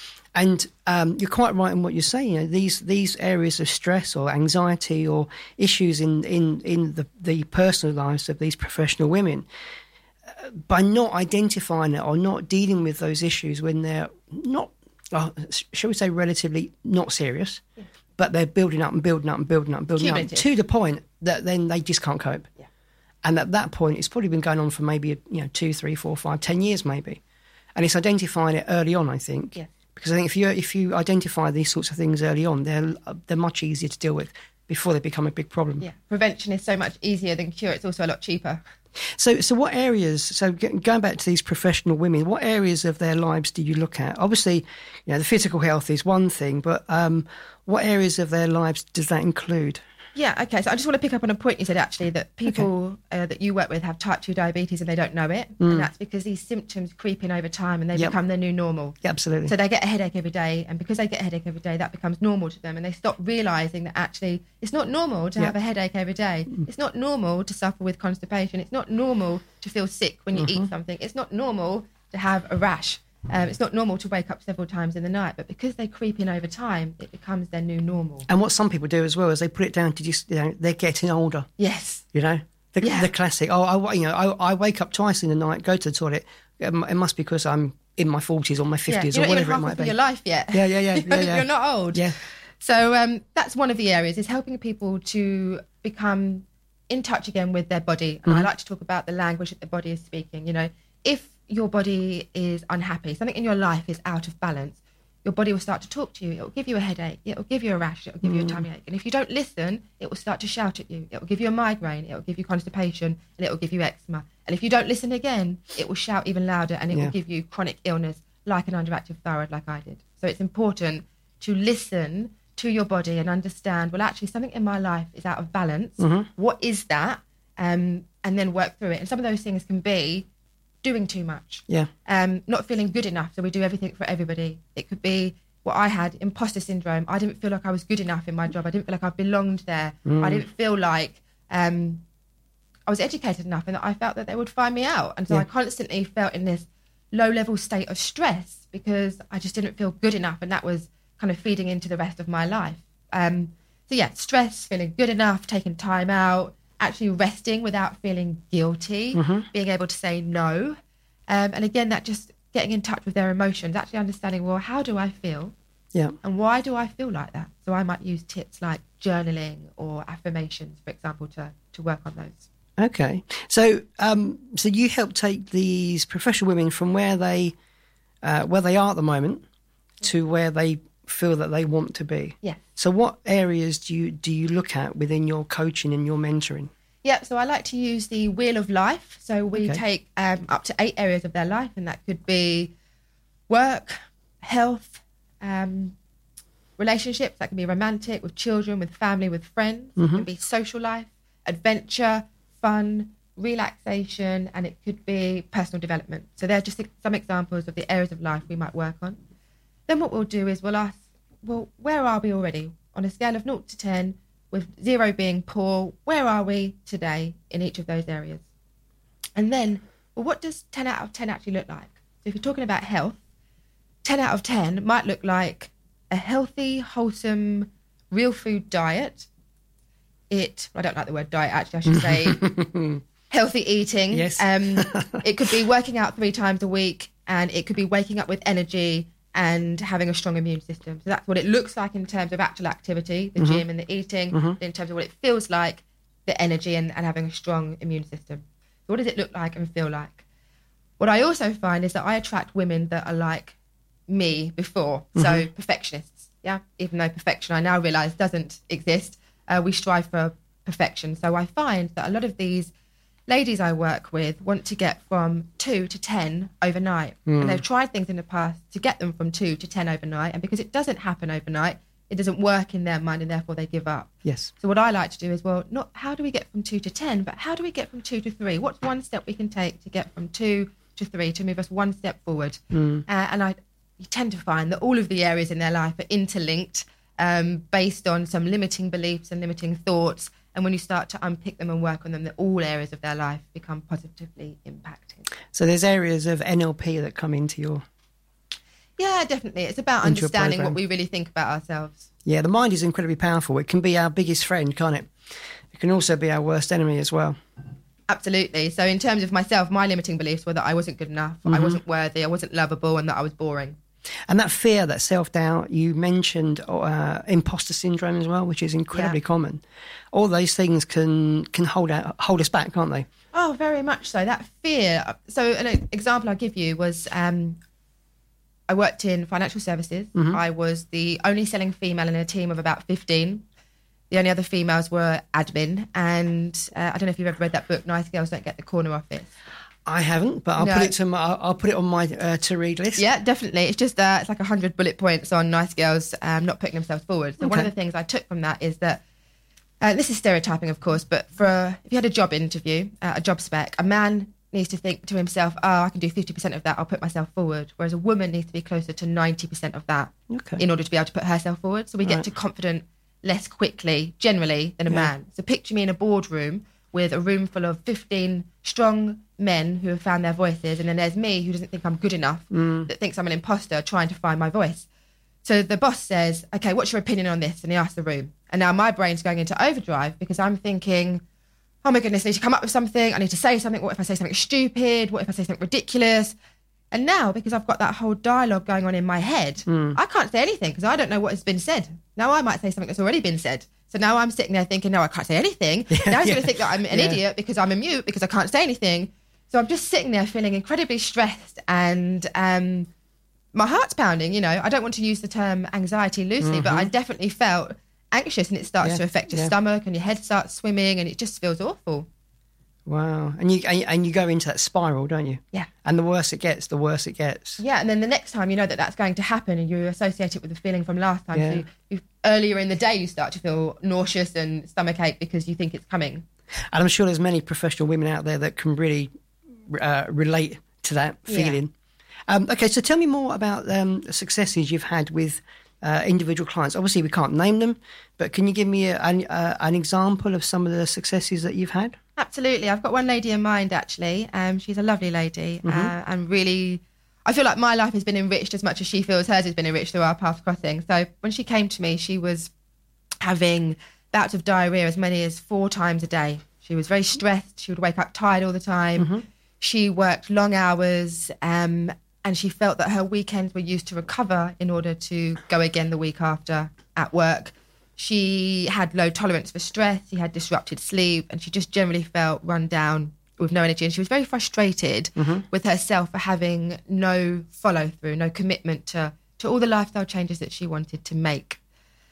And um, you're quite right in what you're saying. You know, these these areas of stress or anxiety or issues in in in the the personal lives of these professional women, uh, by not identifying it or not dealing with those issues when they're not, uh, shall we say, relatively not serious. Yeah. But they're building up and building up and building up and building up to the point that then they just can't cope. Yeah. And at that point, it's probably been going on for maybe, you know, two, three, four, five, ten years maybe. And it's identifying it early on, I think. Yeah. Because I think if you if you identify these sorts of things early on, they're they're much easier to deal with before they become a big problem. Yeah. Prevention is so much easier than cure. It's also a lot cheaper. So, so what areas, so going back to these professional women, what areas of their lives do you look at? Obviously, you know, the physical health is one thing, but um, what areas of their lives does that include? Yeah, okay. So I just want to pick up on a point you said, actually, that people okay. uh, that you work with have type two diabetes and they don't know it. Mm. And that's because these symptoms creep in over time and they yep. become their new normal. Yeah, absolutely. So they get a headache every day. And because they get a headache every day, that becomes normal to them. And they stop realising that actually it's not normal to yep. have a headache every day. Mm. It's not normal to suffer with constipation. It's not normal to feel sick when you mm-hmm. eat something. It's not normal to have a rash. Um, it's not normal to wake up several times in the night, but because they creep in over time, it becomes their new normal. And what some people do as well is they put it down to just, you know, they're getting older. Yes. You know, the, yeah. the classic, oh, I, you know, I, I wake up twice in the night, go to the toilet. It must be because I'm in my forties or my fifties yeah, or whatever it might be. You're not even halfway through your life yet. Yeah, yeah, yeah. yeah, yeah. You're not old. Yeah. So um, that's one of the areas, is helping people to become in touch again with their body. And mm-hmm. I like to talk about the language that the body is speaking. You know, if your body is unhappy, something in your life is out of balance, your body will start to talk to you. It will give you a headache. It will give you a rash. It will give mm. you a tummy ache. And if you don't listen, it will start to shout at you. It will give you a migraine. It will give you constipation, and it will give you eczema. And if you don't listen again, it will shout even louder, and it yeah. will give you chronic illness like an underactive thyroid, like I did. So it's important to listen to your body and understand, well, actually, something in my life is out of balance. Mm-hmm. What is that? Um, and then work through it. And some of those things can be doing too much, yeah, um, not feeling good enough, so we do everything for everybody. It could be what I had, imposter syndrome. I didn't feel like I was good enough in my job. I didn't feel like I belonged there. Mm. I didn't feel like um, I was educated enough, and that I felt that they would find me out. And so yeah. I constantly felt in this low-level state of stress because I just didn't feel good enough, and that was kind of feeding into the rest of my life. Um, so yeah, stress, feeling good enough, taking time out, actually resting without feeling guilty, mm-hmm. being able to say no. Um, and again, that just getting in touch with their emotions, actually understanding, well, how do I feel? Yeah. And why do I feel like that? So I might use tips like journaling or affirmations, for example, to, to work on those. Okay. So um, so you help take these professional women from where they uh, where they are at the moment to where they feel that they want to be. Yeah. So what areas do you do you look at within your coaching and your mentoring? Yeah, so I like to use the wheel of life. So we okay. take um, up to eight areas of their life, and that could be work, health, um, relationships. That can be romantic, with children, with family, with friends. Mm-hmm. It can be social life, adventure, fun, relaxation, and it could be personal development. So they're just some examples of the areas of life we might work on. Then what we'll do is we'll ask, well, where are we already? On a scale of zero to ten, with zero being poor, where are we today in each of those areas? And then, well, what does ten out of ten actually look like? So if you're talking about health, ten out of ten might look like a healthy, wholesome, real food diet. It, I don't like the word diet, actually, I should say healthy eating. Yes. Um, it could be working out three times a week, and it could be waking up with energy and having a strong immune system. So that's what it looks like in terms of actual activity, the mm-hmm. gym and the eating, mm-hmm. in terms of what it feels like, the energy and, and having a strong immune system. So what does it look like and feel like? What I also find is that I attract women that are like me before, mm-hmm. so perfectionists, yeah? Even though perfection, I now realise, doesn't exist, uh, we strive for perfection. So I find that a lot of these ladies I work with want to get from two to ten overnight. Mm. And they've tried things in the past to get them from two to ten overnight. And because it doesn't happen overnight, it doesn't work in their mind, and therefore they give up. Yes. So what I like to do is, well, not how do we get from two to ten, but how do we get from two to three? What's one step we can take to get from two to three, to move us one step forward? Mm. Uh, and I you tend to find that all of the areas in their life are interlinked, um, based on some limiting beliefs and limiting thoughts. And when you start to unpick them and work on them, that all areas of their life become positively impacted. So there's areas of N L P that come into your... Yeah, definitely. It's about Into your understanding what program. we really think about ourselves. Yeah, the mind is incredibly powerful. It can be our biggest friend, can't it? It can also be our worst enemy as well. Absolutely. So in terms of myself, my limiting beliefs were that I wasn't good enough, Mm-hmm. I wasn't worthy, I wasn't lovable, and that I was boring. And that fear, that self-doubt, you mentioned uh, imposter syndrome as well, which is incredibly Yeah. common. All those things can can hold out, hold us back, can't they? Oh, very much so. That fear. So an example I'll give you was um, I worked in financial services. Mm-hmm. I was the only selling female in a team of about fifteen. The only other females were admin. And uh, I don't know if you've ever read that book, Nice Girls Don't Get the Corner Office. I haven't, but I'll No. put it to my, I'll, I'll put it on my uh, to-read list. Yeah, definitely. It's just uh, it's like a hundred bullet points on nice girls um, not putting themselves forward. So one of Okay. the things I took from that is that uh, this is stereotyping, of course, but for a, if you had a job interview, uh, a job spec, a man needs to think to himself, "Oh, I can do fifty percent of that. I'll put myself forward." Whereas a woman needs to be closer to ninety percent of that Okay. in order to be able to put herself forward. So we get Right. to confident less quickly, generally, than a Yeah. man. So picture me in a boardroom with a room full of fifteen strong men who have found their voices, and then there's me who doesn't think I'm good enough, that thinks I'm an imposter trying to find my voice. So the boss says, "Okay, what's your opinion on this?" And he asks the room. And now my brain's going into overdrive because I'm thinking, oh my goodness, I need to come up with something. I need to say something. What if I say something stupid? What if I say something ridiculous? And now, because I've got that whole dialogue going on in my head, I can't say anything because I don't know what has been said. Now I might say something that's already been said. So now I'm sitting there thinking, no, I can't say anything. now he's yeah. going to think that I'm an Yeah. idiot because I'm a mute because I can't say anything. So I'm just sitting there feeling incredibly stressed and um, my heart's pounding. You know, I don't want to use the term anxiety loosely, but I definitely felt anxious, and it starts Yeah, to affect your yeah. stomach and your head starts swimming and it just feels awful. Wow. And you, and you and you go into that spiral, don't you? Yeah. And the worse it gets, the worse it gets. Yeah, and then the next time you know that that's going to happen and you associate it with the feeling from last time. Yeah. So you, you, earlier in the day you start to feel nauseous and stomachache because you think it's coming. And I'm sure there's many professional women out there that can really uh, relate to that Yeah. feeling. Um, okay, so tell me more about um, the successes you've had with uh, individual clients. Obviously, we can't name them, but can you give me a, an, uh, an example of some of the successes that you've had? Absolutely. I've got one lady in mind, actually. Um, she's a lovely lady Mm-hmm. uh, and really, I feel like my life has been enriched as much as she feels hers has been enriched through our path crossing. So when she came to me, she was having bouts of diarrhea as many as four times a day. She was very stressed. She would wake up tired all the time. Mm-hmm. She worked long hours um, and she felt that her weekends were used to recover in order to go again the week after at work. She had low tolerance for stress, she had disrupted sleep, and she just generally felt run down with no energy. And she was very frustrated with herself for having no follow through, no commitment to, to all the lifestyle changes that she wanted to make.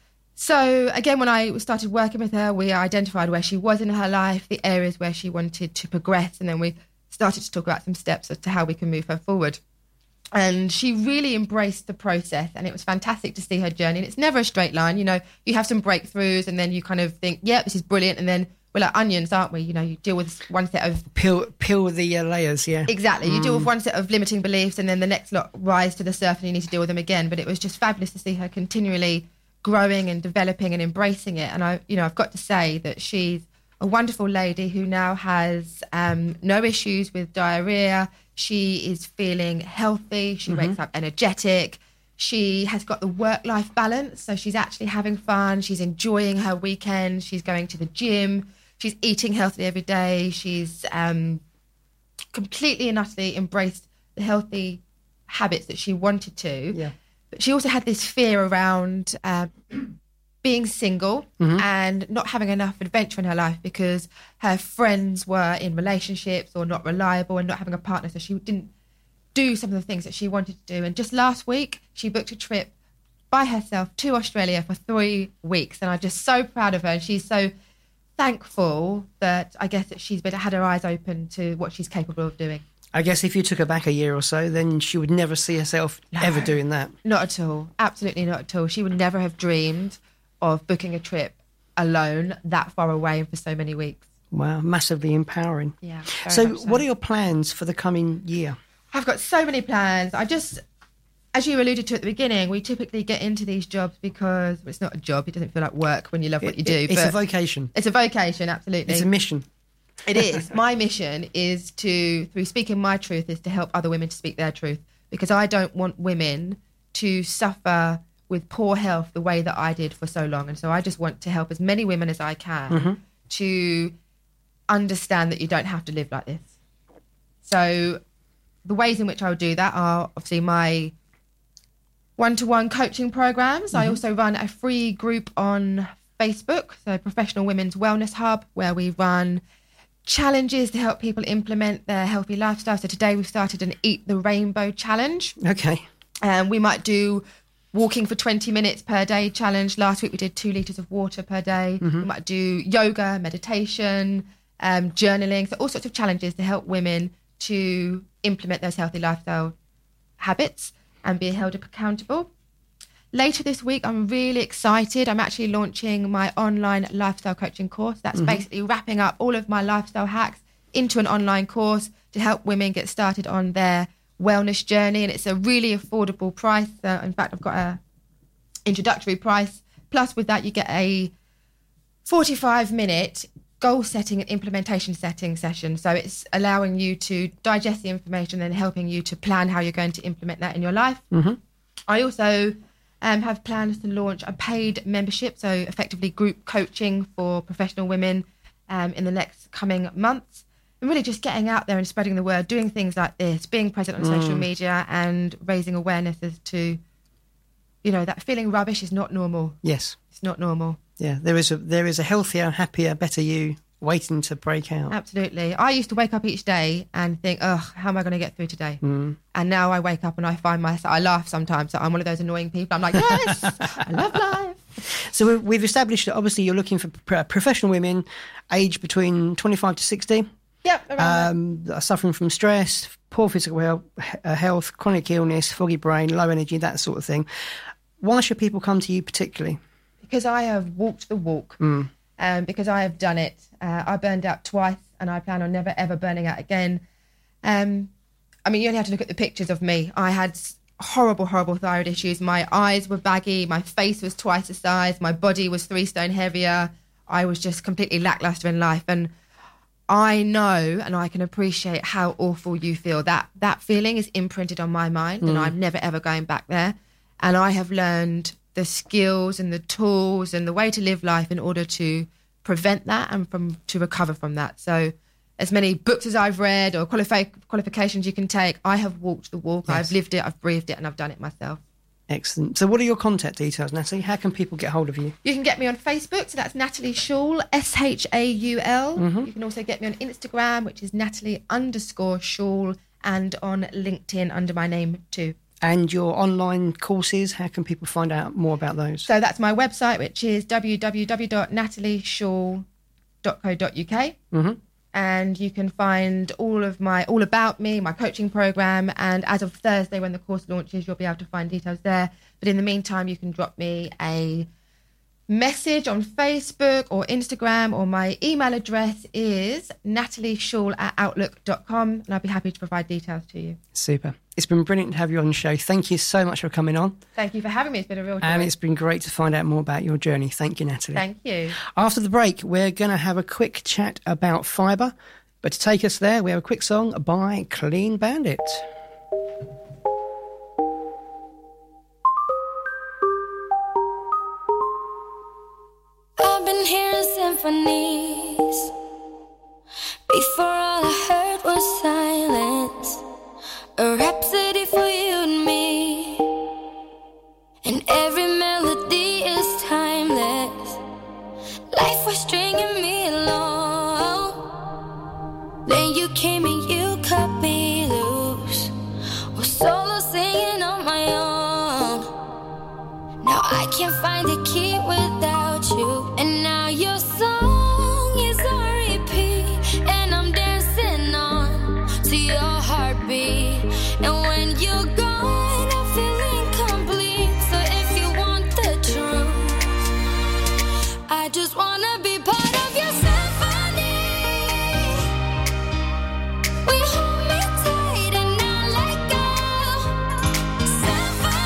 So again, when I started working with her, we identified where she was in her life, the areas where she wanted to progress, and then we started to talk about some steps as to how we can move her forward. And she really embraced the process, and it was fantastic to see her journey. And it's never a straight line. You know, you have some breakthroughs and then you kind of think, yeah, this is brilliant. And then we're like onions, aren't we? You know, you deal with one set of... Peel, peel the uh, layers, yeah. Exactly. You deal with one set of limiting beliefs and then the next lot rise to the surface and you need to deal with them again. But it was just fabulous to see her continually growing and developing and embracing it. And I, you know, I've got to say that she's a wonderful lady who now has um, no issues with diarrhea. She is feeling healthy. She wakes up energetic. She has got the work-life balance. So she's actually having fun. She's enjoying her weekend. She's going to the gym. She's eating healthily every day. She's um, completely and utterly embraced the healthy habits that she wanted to. Yeah. But she also had this fear around uh, being single and not having enough adventure in her life because her friends were in relationships or not reliable and not having a partner. So she didn't do some of the things that she wanted to do. And just last week, she booked a trip by herself to Australia for three weeks. And I'm just so proud of her. And she's so thankful that I guess that she's been had her eyes open to what she's capable of doing. I guess if you took her back a year or so, then she would never see herself No. ever doing that. Not at all. Absolutely not at all. She would never have dreamed of booking a trip alone that far away and for so many weeks. Wow, massively empowering. Yeah. So what are your plans for the coming year? I've got so many plans. I just, as you alluded to at the beginning, we typically get into these jobs because well, it's not a job. It doesn't feel like work when you love what you It- do. it- it's but a vocation. It's a vocation, absolutely. It's a mission. It is. My mission is to, through speaking my truth, is to help other women to speak their truth, because I don't want women to suffer with poor health the way that I did for so long. And so I just want to help as many women as I can Mm-hmm. to understand that you don't have to live like this. So the ways in which I would do that are obviously my one-to-one coaching programs. Mm-hmm. I also run a free group on Facebook, so Professional Women's Wellness Hub, where we run challenges to help people implement their healthy lifestyle. So today we've started an Eat the Rainbow challenge. Okay. Um, we might do walking for twenty minutes per day challenge. Last week we did two litres of water per day. Mm-hmm. We might do yoga, meditation, um, journaling. So all sorts of challenges to help women to implement those healthy lifestyle habits and be held accountable. Later this week, I'm really excited. I'm actually launching my online lifestyle coaching course. That's Mm-hmm. basically wrapping up all of my lifestyle hacks into an online course to help women get started on their wellness journey. And it's a really affordable price. Uh, in fact, I've got a introductory price. Plus, with that, you get a forty-five minute goal setting and implementation setting session. So it's allowing you to digest the information and helping you to plan how you're going to implement that in your life. Mm-hmm. I also um, have plans to launch a paid membership, so effectively group coaching for professional women um, in the next coming months. And really just getting out there and spreading the word, doing things like this, being present on Mm. social media and raising awareness as to, you know, that feeling rubbish is not normal. Yes. It's not normal. Yeah. There is a there is a healthier, happier, better you waiting to break out. Absolutely. I used to wake up each day and think, oh, how am I going to get through today? Mm. And now I wake up and I find myself, I laugh sometimes. So I'm one of those annoying people. I'm like, yes, I love life. So we- we've established that obviously you're looking for pro- professional women aged between twenty-five to sixty. Yep. around that. Um, that are suffering from stress, poor physical health, uh, health, chronic illness, foggy brain, low energy, that sort of thing. Why should people come to you particularly? Because I have walked the walk. Mm. Um, because I have done it. Uh, I burned out twice and I plan on never, ever burning out again. Um, I mean, you only have to look at the pictures of me. I had s- horrible, horrible thyroid issues. My eyes were baggy. My face was twice the size. My body was three stone heavier. I was just completely lackluster in life. And I know and I can appreciate how awful you feel. That that feeling is imprinted on my mind and I'm never, ever going back there. And I have learned the skills and the tools and the way to live life in order to prevent that and from to recover from that. So as many books as I've read or qualifi- qualifications you can take, I have walked the walk. Yes. I've lived it, I've breathed it, and I've done it myself. Excellent. So what are your contact details, Natalie? How can people get hold of you? You can get me on Facebook, so that's Natalie Shaul, S H A U L. You can also get me on Instagram, which is Natalie underscore Shaul, and on LinkedIn under my name too. And your online courses, how can people find out more about those? So that's my website, which is w w w dot natalie shaul dot co dot u k. Mm-hmm. And you can find all of my, all about me, my coaching program. And as of Thursday, when the course launches, you'll be able to find details there. But in the meantime, you can drop me a message on Facebook or Instagram, or my email address is natalieshaul at outlook dot com. And I'll be happy to provide details to you. Super. It's been brilliant to have you on the show. Thank you so much for coming on. Thank you for having me. It's been a real joy. And it's been great to find out more about your journey. Thank you, Natalie. Thank you. After the break, we're going to have a quick chat about fibre. But to take us there, we have a quick song by Clean Bandit. I've been hearing symphonies. Before all I heard was silence. A rhapsody for you and me. And every melody is timeless. Life was stringing me along. Then you came and you cut me loose. Was solo singing on my own. Now I can't find the key without you. And now your song is on repeat. And I'm dancing on to your heartbeat. And when you're gone, I feel incomplete. So if you want the truth, I just wanna be part of your symphony. We hold me tight and not let go. Symphony.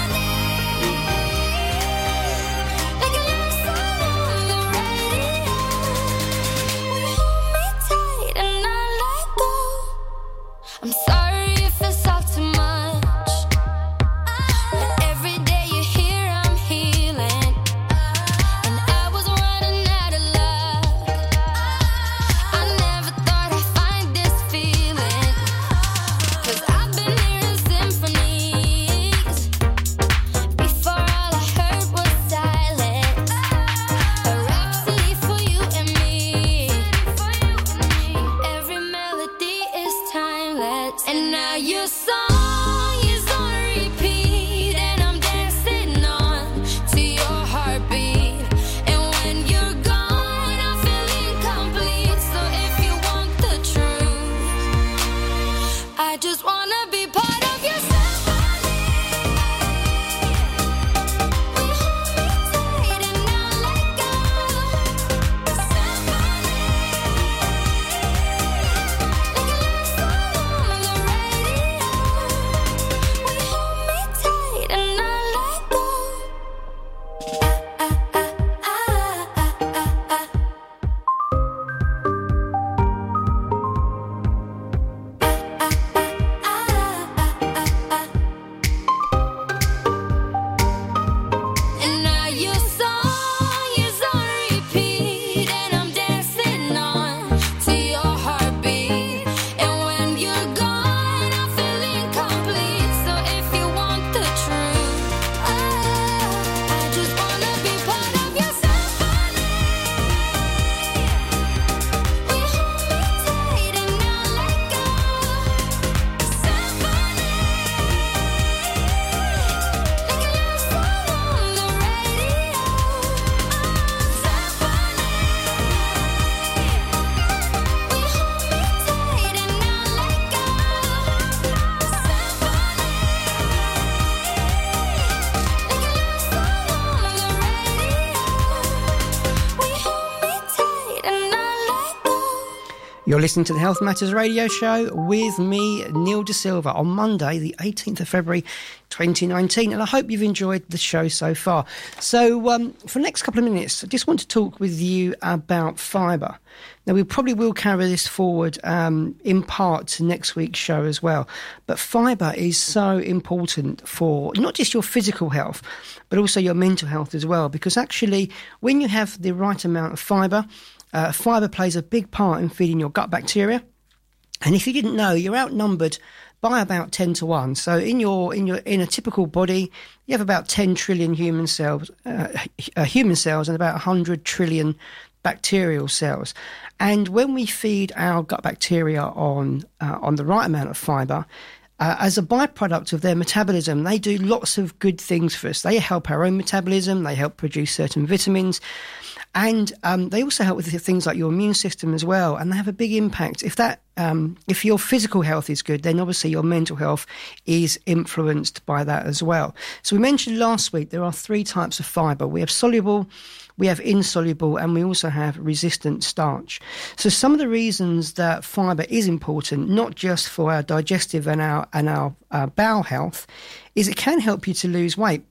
You're listening to the Health Matters Radio Show with me, Neil De Silva, on Monday, the eighteenth of February, twenty nineteen, and I hope you've enjoyed the show so far. So, um, for the next couple of minutes, I just want to talk with you about fibre. Now, we probably will carry this forward um, in part to next week's show as well, but fibre is so important for not just your physical health, but also your mental health as well, because actually, when you have the right amount of fibre, Uh, fibre plays a big part in feeding your gut bacteria, and if you didn't know, you're outnumbered by about ten to one. So in your in your in a typical body, you have about ten trillion human cells, uh, uh, human cells, and about one hundred trillion bacterial cells. And when we feed our gut bacteria on uh, on the right amount of fibre, Uh, as a byproduct of their metabolism, they do lots of good things for us. They help our own metabolism, they help produce certain vitamins, and um, they also help with things like your immune system as well, and they have a big impact. If that, um, if your physical health is good, then obviously your mental health is influenced by that as well. So we mentioned last week there are three types of fibre. We have soluble, we have insoluble, and we also have resistant starch. So some of the reasons that fibre is important, not just for our digestive and our and our uh, bowel health, is it can help you to lose weight.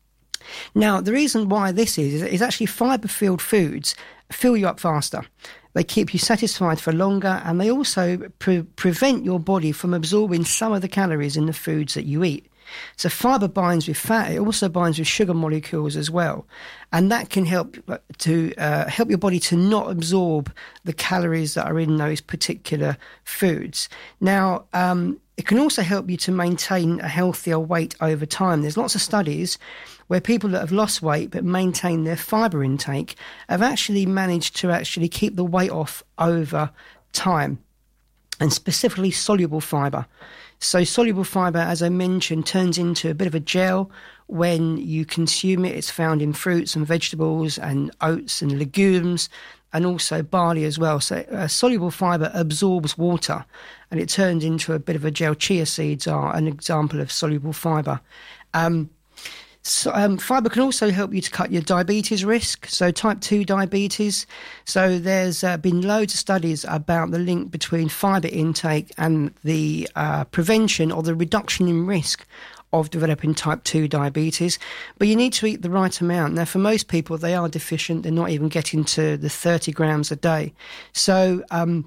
Now, the reason why this is, is actually fibre-filled foods fill you up faster. They keep you satisfied for longer, and they also pre- prevent your body from absorbing some of the calories in the foods that you eat. So fibre binds with fat. It also binds with sugar molecules as well, and that can help to uh, help your body to not absorb the calories that are in those particular foods. Now, um, it can also help you to maintain a healthier weight over time. There's lots of studies where people that have lost weight but maintain their fibre intake have actually managed to actually keep the weight off over time, and specifically soluble fibre. So soluble fibre, as I mentioned, turns into a bit of a gel when you consume it. It's found in fruits and vegetables and oats and legumes, and also barley as well. So uh, soluble fibre absorbs water, and it turns into a bit of a gel. Chia seeds are an example of soluble fibre. Um, So, um, fibre can also help you to cut your diabetes risk, so type two diabetes. So there's uh, been loads of studies about the link between fibre intake and the uh, prevention or the reduction in risk of developing type two diabetes. But you need to eat the right amount. Now, for most people, they are deficient. They're not even getting to the thirty grams a day. So um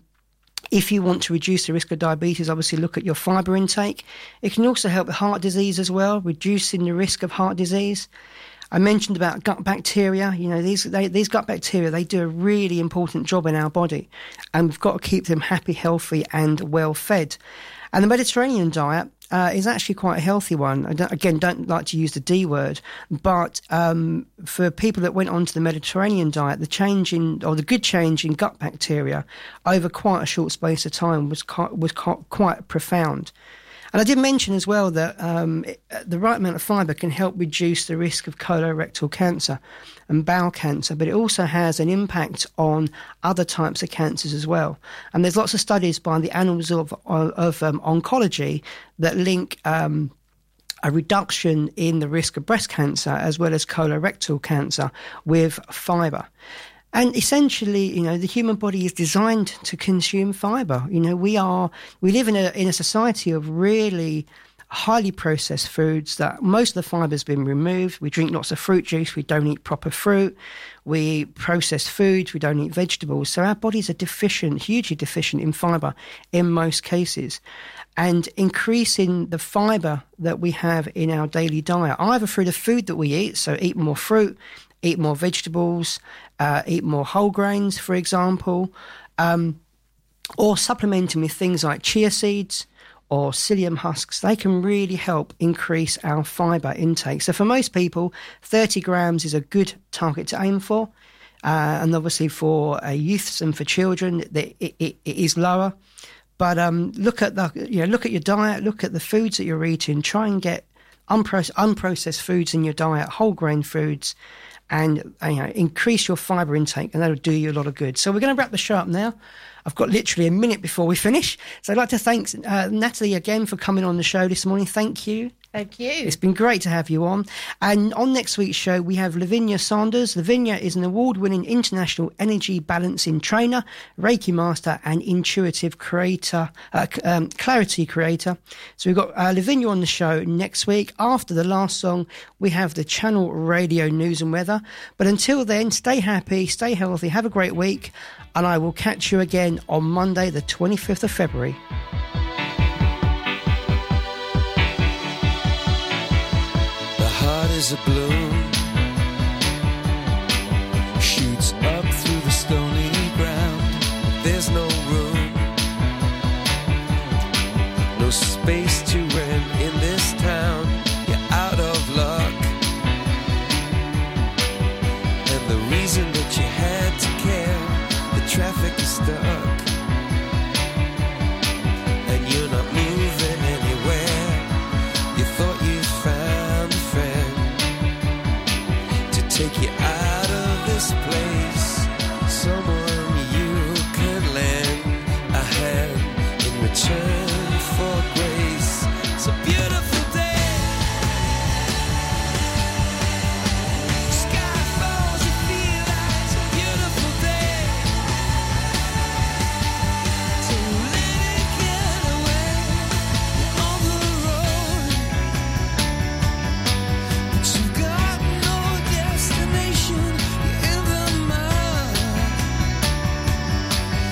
if you want to reduce the risk of diabetes, obviously look at your fibre intake. It can also help with heart disease as well, reducing the risk of heart disease. I mentioned about gut bacteria. You know, these they, these gut bacteria, they do a really important job in our body, and we've got to keep them happy, healthy, and well fed. And the Mediterranean diet uh, is actually quite a healthy one. I don't, again, don't like to use the D word, but um, for people that went on to the Mediterranean diet, the change in, or the good change in gut bacteria over quite a short space of time was quite, was quite profound. And I did mention as well that um, it, the right amount of fibre can help reduce the risk of colorectal cancer and bowel cancer, but it also has an impact on other types of cancers as well. And there's lots of studies by the Annals of, of, of um, Oncology that link um, a reduction in the risk of breast cancer as well as colorectal cancer with fibre. And essentially, you know, the human body is designed to consume fibre. You know, we are, we live in a in a society of really highly processed foods that most of the fibre has been removed. We drink lots of fruit juice. We don't eat proper fruit. We process foods. We don't eat vegetables. So our bodies are deficient, hugely deficient in fibre in most cases. And increasing the fibre that we have in our daily diet, either through the food that we eat, so eat more fruit, eat more vegetables, uh, eat more whole grains, for example, um, or supplementing with things like chia seeds or psyllium husks. They can really help increase our fibre intake. So for most people, thirty grams is a good target to aim for. Uh, and obviously for uh, youths and for children, it, it, it is lower. But um, look at the, you know, look at your diet, look at the foods that you're eating. Try and get unproce- unprocessed foods in your diet, whole grain foods, and you know, increase your fibre intake, and that'll do you a lot of good. So we're going to wrap the show up now. I've got literally a minute before we finish. So I'd like to thank uh, Natalie again for coming on the show this morning. Thank you. Thank you. It's been great to have you on. And on next week's show, we have Lavinia Sanders. Lavinia is an award-winning international energy balancing trainer, Reiki master, and intuitive creator, uh, um, clarity creator. So we've got uh, Lavinia on the show next week. After the last song, we have the Channel Radio News and Weather. But until then, stay happy, stay healthy, have a great week, and I will catch you again on Monday, the twenty-fifth of February. Is a bloom